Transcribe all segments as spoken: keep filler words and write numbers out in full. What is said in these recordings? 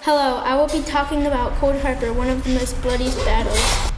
Hello, I will be talking about Cold Harbor, one of the most bloodiest battles.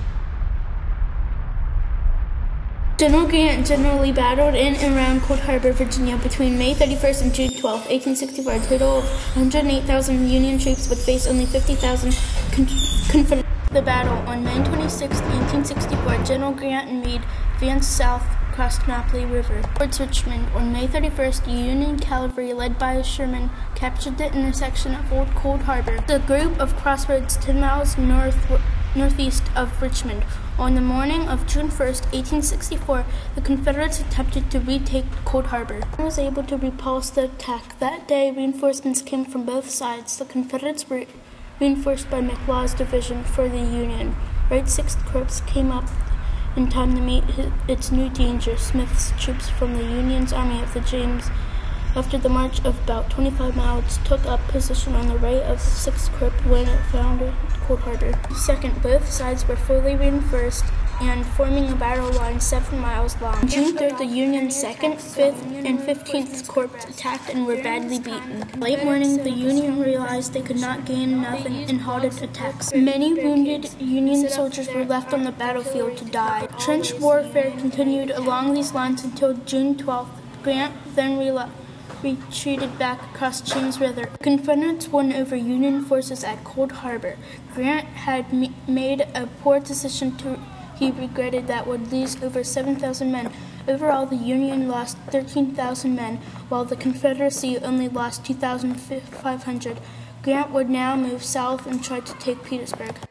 General Grant generally battled in and around Cold Harbor, Virginia between May thirty-first and June twelfth, eighteen sixty-four. A total of one hundred eight thousand Union troops would face only fifty thousand Confederate. The battle on May twenty-sixth, eighteen sixty-four, General Grant and Meade advanced south across Napoli River towards Richmond. On May thirty-first, the Union cavalry, led by Sherman, captured the intersection of Old Cold Harbor, the group of crossroads ten miles north northeast of Richmond. On the morning of June first, eighteen sixty-four, the Confederates attempted to retake Cold Harbor. Sherman was able to repulse the attack. That day, reinforcements came from both sides. The Confederates were reinforced by McLaws' division for the Union. Wright's sixth Corps came up in time to meet his, its new danger, Smith's troops from the Union's Army of the James. After the march of about twenty-five miles, took up position on the right of the sixth Corps when it found Cold Harbor. Second, both sides were fully reinforced and forming a battle line seven miles long. On June third, the Union's second, fifth, and fifteenth Corps attacked and were badly beaten. Late morning, the Union realized they could not gain enough and, and halted attacks. Many wounded Union soldiers were left on the battlefield to die. Trench warfare continued along these lines until June twelfth. Grant then realized retreated back across James River. Confederates won over Union forces at Cold Harbor. Grant had me- made a poor decision to he regretted that would lose over seven thousand men. Overall, the Union lost thirteen thousand men, while the Confederacy only lost two thousand five hundred. Grant would now move south and try to take Petersburg.